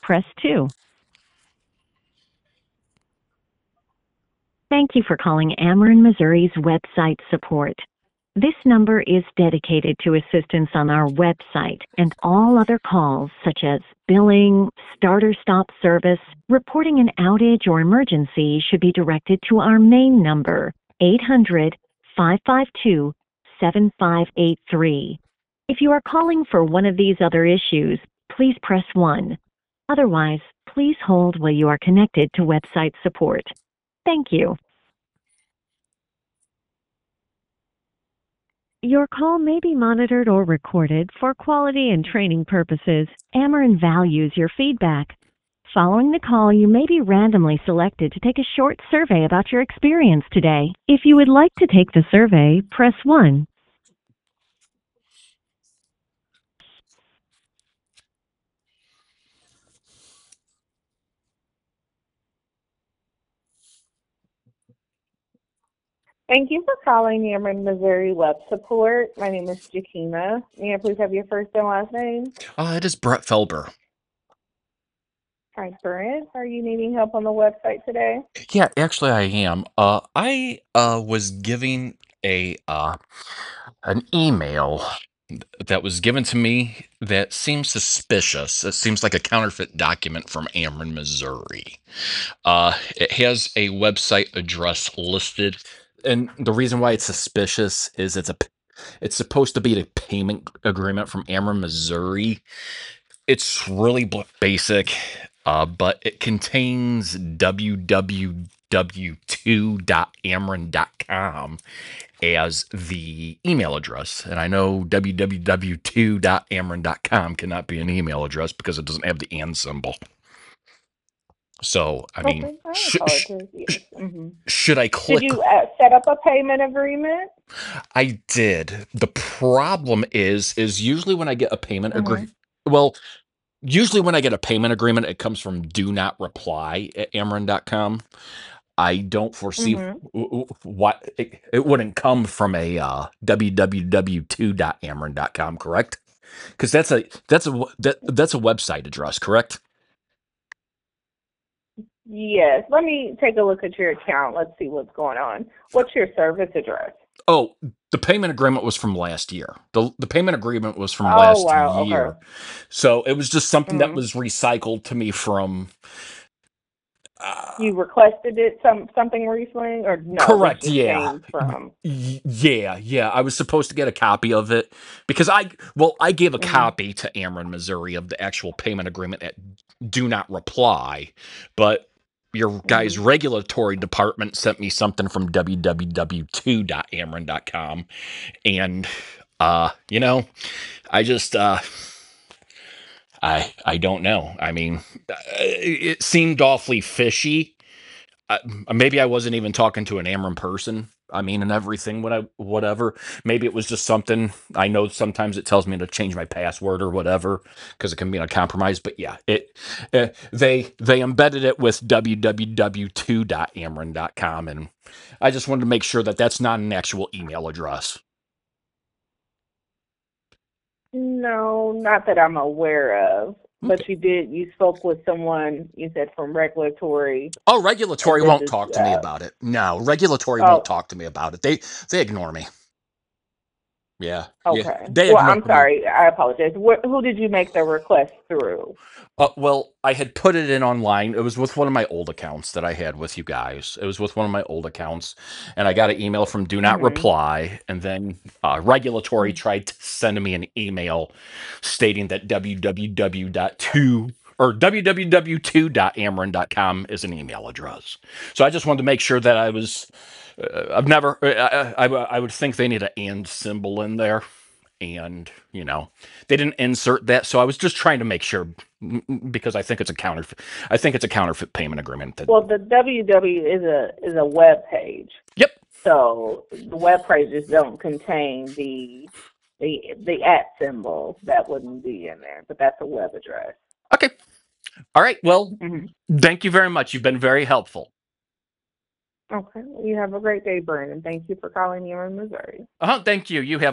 press 2. Thank you for calling Ameren, Missouri's website support. This number is dedicated to assistance on our website, and all other calls such as billing, start-or-stop service, reporting an outage or emergency should be directed to our main number, 800-552-7583. If you are calling for one of these other issues, please press 1. Otherwise, please hold while you are connected to website support. Thank you. Your call may be monitored or recorded for quality and training purposes. Ameren values your feedback. Following the call, you may be randomly selected to take a short survey about your experience today. If you would like to take the survey, press 1. Thank you for calling Ameren, Missouri Web Support. My name is Jakina. May I please have your first and last name? It is Brett Felber. Hi, Brent. Are you needing help on the website today? Yeah, actually, I am. I was giving an email that was given to me that seems suspicious. It seems like a counterfeit document from Ameren, Missouri. It has a website address listed, and the reason why it's suspicious is it's supposed to be a payment agreement from Ameren, Missouri. It's really basic, but it contains www.ameren.com as the email address. And I know www.ameren.com cannot be an email address because it doesn't have the and symbol. So, I mean, Okay, I apologize. Yes. should I Did click? you set up a payment agreement? I did. The problem is usually when I get a payment Mm-hmm. agree, well, usually when I get a payment agreement, it comes from do not reply at Ameren.com. I don't foresee Mm-hmm. what it wouldn't come from a www.ameren.com, correct? Because that's a website address, correct? Yes. Let me take a look at your account. Let's see what's going on. What's your service address? Oh, the payment agreement was from last year. The payment agreement was from Oh, last wow. Okay. year. So it was just something that Mm-hmm. was recycled to me from You requested it something recently, or no? This correct, just yeah. came from. Yeah. I was supposed to get a copy of it because I gave a Mm-hmm. copy to Ameren, Missouri of the actual payment agreement at do not reply, but your guys' Mm-hmm. regulatory department sent me something from www.ameren.com, and you know, I just I don't know. I mean, it seemed awfully fishy. Maybe I wasn't even talking to an Ameren person. I mean, and everything, whatever. Maybe it was just something. I know sometimes it tells me to change my password or whatever because it can be a compromise. But yeah, they embedded it with www.ameren.com, and I just wanted to make sure that that's not an actual email address. No, not that I'm aware of. But Okay. you spoke with someone, you said from regulatory, Oh, and regulatory this won't is, talk to me about it. No, regulatory won't oh, talk to me about it. They ignore me. Yeah, okay. they Well, ignore I'm me. sorry. I apologize. Who did you make the request through? Well, I had put it in online. It was with one of my old accounts that I had with you guys. It was with one of my old accounts, and I got an email from Do Not Mm-hmm. Reply, and then regulatory tried to send me an email stating that www.2 or www.ameren.com is an email address. So I just wanted to make sure that I was. I've never. I would think they need an and symbol in there, and they didn't insert that, so I was just trying to make sure because I think it's a counterfeit payment agreement that. Well, the www is a web page, Yep. so the web pages don't contain the at symbol. That wouldn't be in there, but that's a web address. Okay. All right, well, Mm-hmm. thank you very much. You've been very helpful. Okay. You have a great day, Brandon. Thank you for calling me in Missouri. Thank you. You have